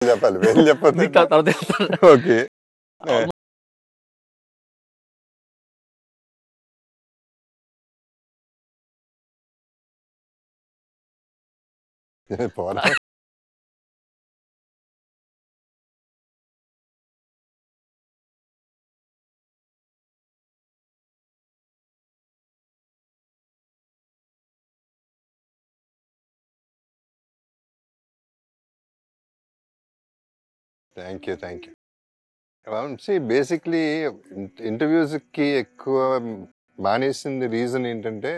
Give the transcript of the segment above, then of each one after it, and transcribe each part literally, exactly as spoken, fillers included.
చెప్పాలి, పేర్లు చెప్పండి. మీకు తర్వాత చెప్తాను. ఓకే. పోరా. Thank you thank you. See basically ఇంటర్వ్యూస్కి ఎక్కువ మానేసింది రీజన్ ఏంటంటే,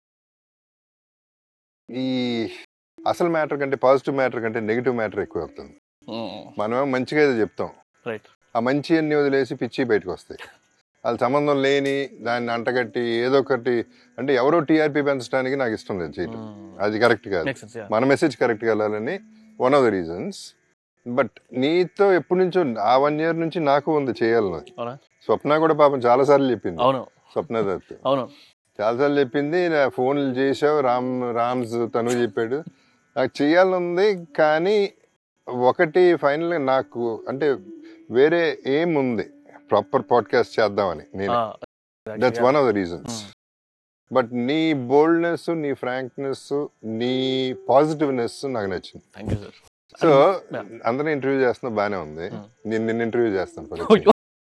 ఈ అసలు మ్యాటర్ కంటే పాజిటివ్ మ్యాటర్ కంటే నెగిటివ్ మ్యాటర్ ఎక్కువ అవుతుంది. మనమేమో మంచిగా ఏదో చెప్తాం, రైట్, ఆ మంచి అన్ని వదిలేసి పిచ్చి బయటకు వస్తాయి. వాళ్ళ సంబంధం లేని దాన్ని అంటగట్టి ఏదో ఒకటి అంటే ఎవరో టీఆర్పీ పెంచడానికి నాకు ఇష్టం లేదు చేయటం. అది కరెక్ట్ కాదు. మన మెసేజ్ కరెక్ట్గా వెళ్ళాలని one of the reasons. But నీతో ఎప్పటి నుంచో ఆ వన్ ఇయర్ నుంచి నాకు ఉంది చేయాలని. స్వప్న కూడా పాపం చాలా సార్లు చెప్పింది. స్వప్న దత్ చాలాసార్లు చెప్పింది, ఫోన్లు చేసావు, రామ్ రామ్స్ తను చెప్పాడు, నాకు చేయాలనుంది. కానీ ఒకటి ఫైనల్గా నాకు అంటే వేరే ఏం ఉంది, ప్రాపర్ పాడ్కాస్ట్ చేద్దామని నేను. That's one of the reasons. But నీ బోల్డ్నెస్, నీ ఫ్రాంక్నెస్, నీ పాజిటివ్నెస్ నాకు నచ్చింది. సో అందరూ ఇంటర్వ్యూ చేస్తున్నా బానే ఉంది, నేను నిన్ను ఇంటర్వ్యూ చేస్తాను.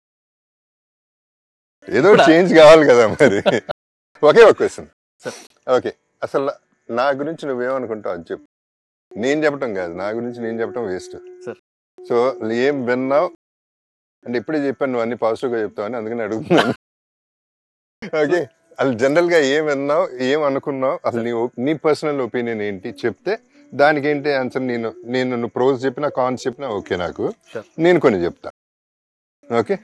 ఏదో చేంజ్ కావాలి కదా మరి. ఒకే ఒక క్వశ్చన్. ఓకే, అసలు నా గురించి నువ్వేమనుకుంటావు అది చెప్పు. నేను చెప్పటం కాదు, నా గురించి నేను చెప్పటం వేస్ట్. సో ఏం విన్నావు అంటే ఇప్పుడే చెప్పాను, నువ్వు అన్ని పాజిటివ్గా చెప్తావని, అందుకని అడుగుతున్నాను. ఓకే, అసలు జనరల్గా ఏం విన్నావు, ఏం అనుకున్నావు, అసలు నీ నీ పర్సనల్ ఒపీనియన్ ఏంటి చెప్తే దానికి ఏంటి ఆన్సర్. నేను నేను నువ్వు ప్రోస్ చెప్పినా కాన్స్ చెప్పినా ఓకే, నాకు నేను కొన్ని చెప్తా. ఓకే,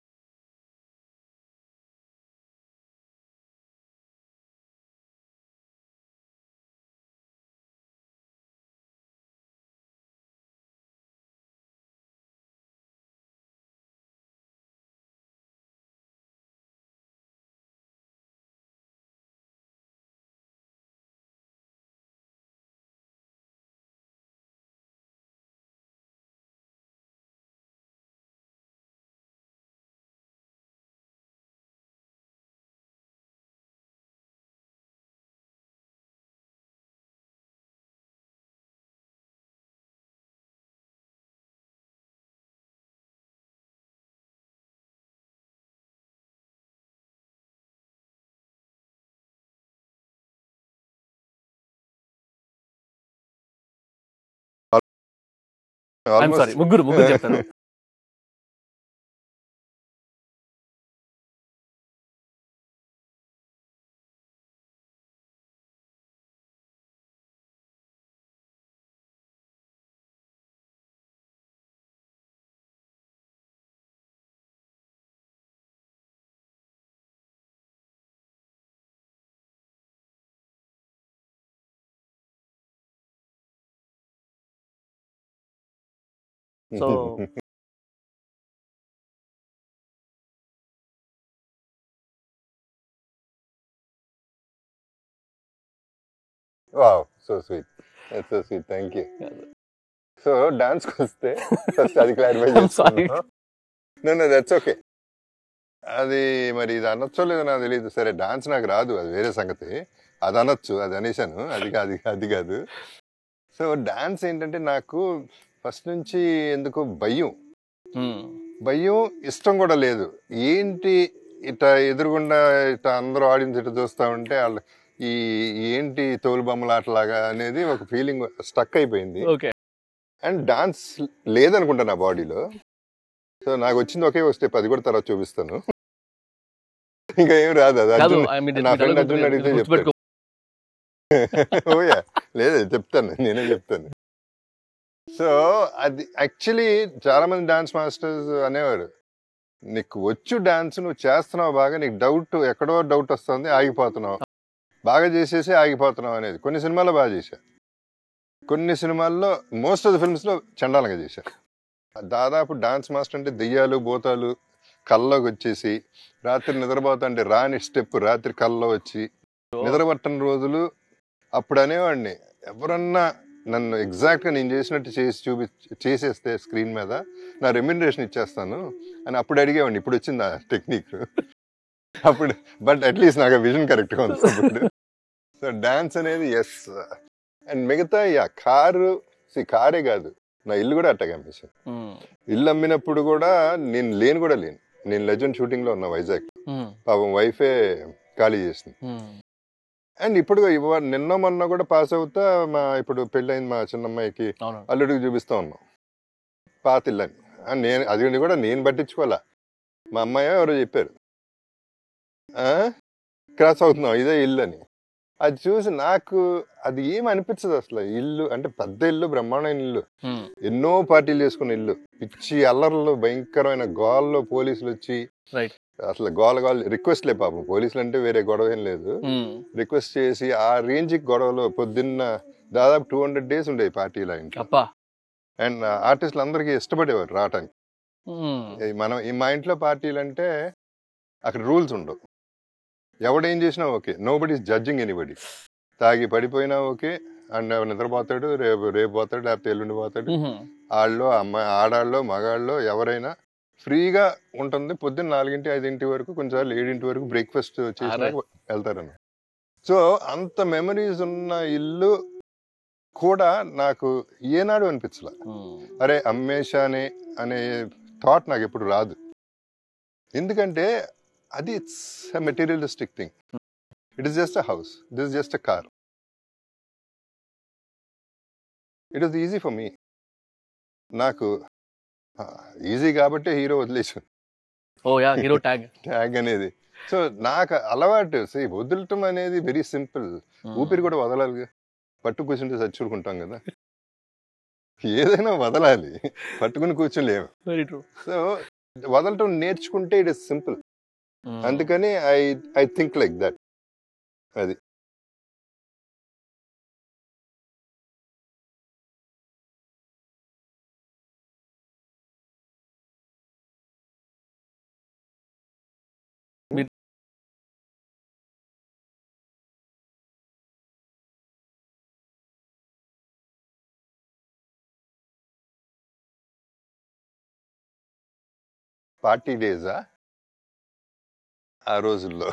ముగ్గురు ముగ్గురు చెప్తాను. So wow, so sweet, so sweet, thank you. So డాన్స్కి వస్తే ఫస్ట్ అది క్లారిఫై చేస్తాను. No no that's okay. అది మరి ఇది అనొచ్చో లేదో నాకు తెలియదు. సరే, డాన్స్ నాకు రాదు, అది వేరే సంగతి. అది అనొచ్చు, అది అనేసాను, అది కాదు అది కాదు. సో డాన్స్ ఏంటంటే నాకు ఫస్ట్ నుంచి ఎందుకు భయం భయం ఇష్టం కూడా లేదు. ఏంటి ఇట ఎదురుగుండా ఇట అందరూ ఆడియన్స్ ఇట చూస్తూ ఉంటే వాళ్ళు ఈ ఏంటి తోలు బొమ్మలాటలాగా అనేది ఒక ఫీలింగ్ స్టక్ అయిపోయింది. అండ్ డాన్స్ లేదనుకుంటా నా బాడీలో. సో నాకు వచ్చింది ఒకే వస్తే పది కూడా తర్వాత చూపిస్తాను. ఇంకా ఏం రాదు. అది అర్జున్, నా ఫ్రెండ్ అర్జున్ అడిగితే చెప్తాను. ఓయా లేదు, చెప్తాను, నేనే చెప్తాను. సో అది యాక్చువల్లీ చాలా మంది డాన్స్ మాస్టర్స్ అనేవారు, నీకు వచ్చు డాన్స్, నువ్వు చేస్తున్నావు బాగా, నీకు డౌట్ ఎక్కడో డౌట్ వస్తుంది, ఆగిపోతున్నావు, బాగా చేసేసి ఆగిపోతున్నావు అనేది. కొన్ని సినిమాల్లో బాగా చేశా, కొన్ని సినిమాల్లో మోస్ట్ ఆఫ్ ద ఫిల్మ్స్లో చండాలంగా చేశా. దాదాపు డాన్స్ మాస్టర్ అంటే దెయ్యాలు భూతాలు కల్లోకి వచ్చేసి, రాత్రి నిద్రపోతా అంటే రాని స్టెప్ రాత్రి కల్లో వచ్చి నిద్రపట్టని రోజులు. అప్పుడు అనేవాడిని, ఎవరన్నా నన్ను ఎగ్జాక్ట్గా నేను చేసినట్టు చేసి చూపి చేసేస్తే స్క్రీన్ మీద నా రెమ్యునరేషన్ ఇచ్చేస్తాను అని అప్పుడు అడిగేవాడిని. ఇప్పుడు వచ్చింది ఆ టెక్నిక్ అప్పుడు. బట్ అట్లీస్ట్ నాకు విజన్ కరెక్ట్గా ఉంది అప్పుడు. సో డాన్స్ అనేది ఎస్. అండ్ మిగతా యా కారు, కారే కాదు, నా ఇల్లు కూడా అట్టగా అమ్మేసాను. ఇల్లు అమ్మినప్పుడు కూడా నేను లేను కూడా లేను. నేను లెజెండ్ షూటింగ్లో ఉన్నా వైజాగ్. పాపం వైఫే ఖాళీ చేసింది. అండ్ ఇప్పుడు ఇవ నిన్న మొన్న కూడా పాస్ అవుతా మా ఇప్పుడు పెళ్ళైంది మా చిన్నమ్మాయికి అల్లుడికి చూపిస్తా ఉన్నాం పాత ఇల్లు అని. నేను అది కూడా నేను పట్టించుకోవాలా, మా అమ్మాయి ఎవరో చెప్పారు క్రాస్ అవుతున్నాం ఇదే ఇల్లు అని. అది చూసి నాకు అది ఏమి అనిపించదు అసలు. ఇల్లు అంటే పెద్ద ఇల్లు, బ్రహ్మాండమైన ఇల్లు, ఎన్నో పార్టీలు చేసుకున్న ఇల్లు, పిచ్చి అల్లర్లు, భయంకరమైన గోల్లో పోలీసులు వచ్చి అసలు గోల గోల్ రిక్వెస్ట్ లే పాపం. పోలీసులు అంటే వేరే గొడవ ఏం లేదు, రిక్వెస్ట్ చేసి ఆ రేంజ్ గొడవలో పొద్దున్న దాదాపు టూ హండ్రెడ్ డేస్ ఉండేవి పార్టీలు ఇంట్లో. అండ్ ఆర్టిస్టులు అందరికీ ఇష్టపడేవారు రావటానికి. మనం మా ఇంట్లో పార్టీలు అంటే అక్కడ రూల్స్ ఉండవు, ఎవడేం చేసినా okay, nobody is judging anybody. తాగి పడిపోయినా ఓకే, అండ్ నిద్రపోతాడు, రేపు రేపు పోతాడు, లేకపోతే ఎల్లుండి పోతాడు. వాళ్ళు అమ్మాయి ఆడాళ్ళు మగాళ్ళు ఎవరైనా ఫ్రీగా ఉంటుంది. పొద్దున్న నాలుగింటి ఐదింటి వరకు, కొంచెం ఏడింటి వరకు బ్రేక్ఫాస్ట్ చేసినా వెళ్తారని. సో అంత మెమరీస్ ఉన్న ఇల్లు కూడా నాకు ఏనాడు అనిపించలే అరే అమ్మేశానే అనే థాట్ నాకు ఎప్పుడు రాదు. ఎందుకంటే అది it's a materialistic thing. It is just a house, this is just a car. It is easy for me. నాకు ఈజీ కాబట్టి హీరో వదిలేసాను ట్యాగ్ అనేది. సో నాకు అలవాటు సే వదలటం అనేది వెరీ సింపుల్. ఊపిరి కూడా వదలాలి, పట్టు కూర్చుంటే చచ్చుకుంటాం కదా, ఏదైనా వదలాలి, పట్టుకుని కూర్చోలేము. సో వదలటం నేర్చుకుంటే ఇట్ ఇస్ సింపుల్. అందుకని I I think like that. అది పార్టీ డేసా ఆ రోజుల్లో.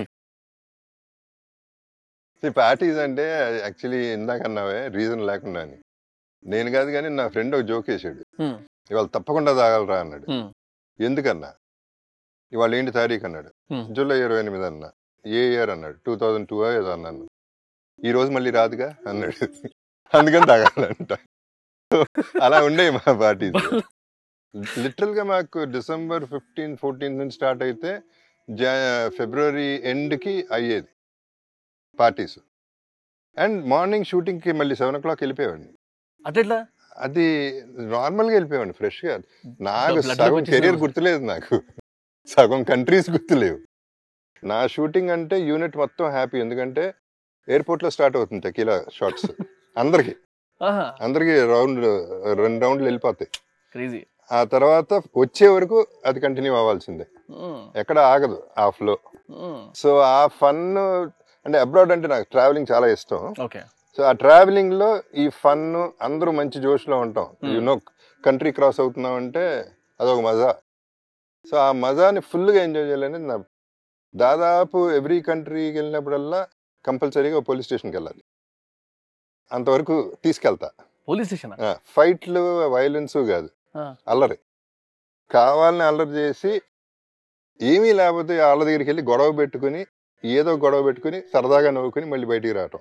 పార్టీస్ అంటే యాక్చువల్లీ ఇందాకన్నావే రీజన్ లేకుండా అని. నేను కాదు కానీ నా ఫ్రెండ్ ఒక జోక్ వేసాడు, ఇవాళ తప్పకుండా తాగలరా అన్నాడు. ఎందుకన్నా? ఇవాళ ఏంటి తారీఖు అన్నాడు. జూలై ఇరవై ఎనిమిది అన్నా. ఏ ఇయర్ అన్నాడు. టూ థౌజండ్ టూ ఏదో అన్నాను. ఈ రోజు మళ్ళీ రాదుగా అన్నాడు, అందుకని తాగాలంట. అలా ఉండేవి మా పార్టీస్. లిటరల్ గా మాకు డిసెంబర్ ఫిఫ్టీన్ ఫోర్టీన్త్ నుంచి స్టార్ట్ అయితే జా ఫిబ్రవరి ఎండ్ కి అయ్యేది పార్టీస్. అండ్ మార్నింగ్ షూటింగ్ కి మళ్ళీ సెవెన్ ఓ క్లాక్ వెళ్ళిపోయేవాడిని. అట్లా అది నార్మల్ గా వెళ్ళిపోయేవాడిని ఫ్రెష్ గా. నాకు సగం కెరీర్ గుర్తులేదు, నాకు సగం కంట్రీస్ గుర్తులేవు. నా షూటింగ్ అంటే యూనిట్ మొత్తం హ్యాపీ, ఎందుకంటే ఎయిర్పోర్ట్ లో స్టార్ట్ అవుతుంది టెకీలా షాట్స్. అందరికి అందరికి రౌండ్ రెండు రౌండ్లు వెళ్ళిపోతాయి. ఆ తర్వాత వచ్చే వరకు అది కంటిన్యూ అవ్వాల్సిందే, ఎక్కడ ఆగదు ఆ ఫ్లో. సో ఆ ఫన్ అంటే అబ్రాడ్ అంటే నాకు ట్రావెలింగ్ చాలా ఇష్టం. సో ఆ ట్రావెలింగ్ లో ఈ ఫన్, అందరూ మంచి జోష్ లో ఉంటాం. యూనో కంట్రీ క్రాస్ అవుతున్నాం అంటే అదొక మజా. సో ఆ మజాని ఫుల్గా ఎంజాయ్ చేయాలనేది నా. దాదాపు ఎవ్రీ కంట్రీకి వెళ్ళినప్పుడల్లా కంపల్సరీగా పోలీస్ స్టేషన్కి వెళ్ళాలి, అంతవరకు తీసుకెళ్తా. పోలీస్ స్టేషన్ ఫైట్లు వైలెన్స్ కాదు, అల్లరి. కావాలని అల్లరి చేసి ఏమీ లేకపోతే వాళ్ళ దగ్గరికి వెళ్ళి గొడవ పెట్టుకుని, ఏదో గొడవ పెట్టుకుని సరదాగా నవ్వుకుని మళ్ళీ బయటికి రావటం.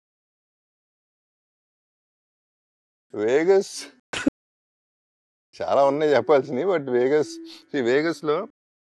వేగస్ చాలా ఉన్నాయి చెప్పాల్సినవి, బట్ వేగస్ వేగస్ లో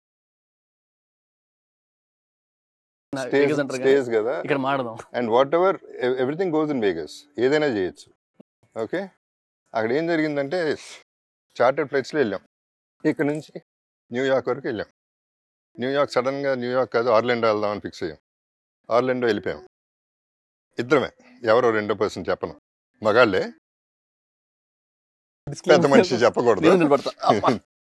స్టేజ్ కదా. And whatever everything goes in Vegas, ఏదైనా చేయొచ్చు. ఓకే, అక్కడ ఏం జరిగిందంటే చార్టర్డ్ ఫ్లైట్స్లో వెళ్ళాం, ఇక్కడ నుంచి న్యూయార్క్ వరకు వెళ్ళాం. న్యూయార్క్ సడన్గా న్యూయార్క్ కాదు ఆర్లాండో వెళ్దామని ఫిక్స్ అయ్యాం. ఆర్లాండో వెళ్ళిపోయాం ఇద్దరమే, ఎవరో రెండో పర్సన్ చెప్పను, మగాళ్ళే, పెద్ద మనిషి చెప్పకూడదు.